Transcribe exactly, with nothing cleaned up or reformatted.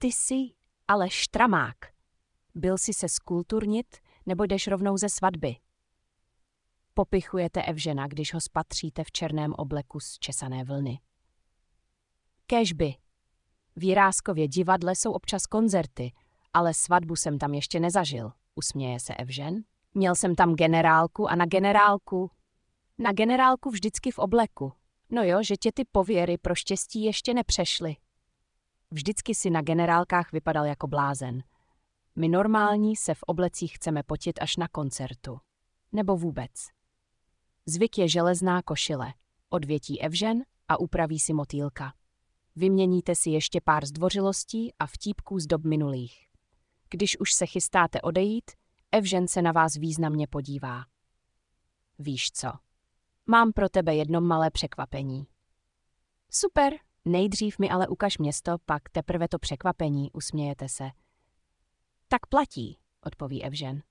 Ty jsi ale štramák. Byl jsi se skulturnit, nebo jdeš rovnou ze svatby? Popichujete Evžena, když ho spatříte v černém obleku z česané vlny. Kéžby. V Jiráskově divadle jsou občas koncerty, ale svatbu jsem tam ještě nezažil, usměje se Evžen. Měl jsem tam generálku a na generálku... Na generálku vždycky v obleku. No jo, že tě ty pověry pro štěstí ještě nepřešly. Vždycky si na generálkách vypadal jako blázen. My normální se v oblecích chceme potit až na koncertu. Nebo vůbec. Zvyk je železná košile, odvětí Evžen a upraví si motýlka. Vyměníte si ještě pár zdvořilostí a vtípků z dob minulých. Když už se chystáte odejít, Evžen se na vás významně podívá. Víš co? Mám pro tebe jedno malé překvapení. Super, nejdřív mi ale ukaž město, pak teprve to překvapení, usmějete se. Tak platí, odpoví Evžen.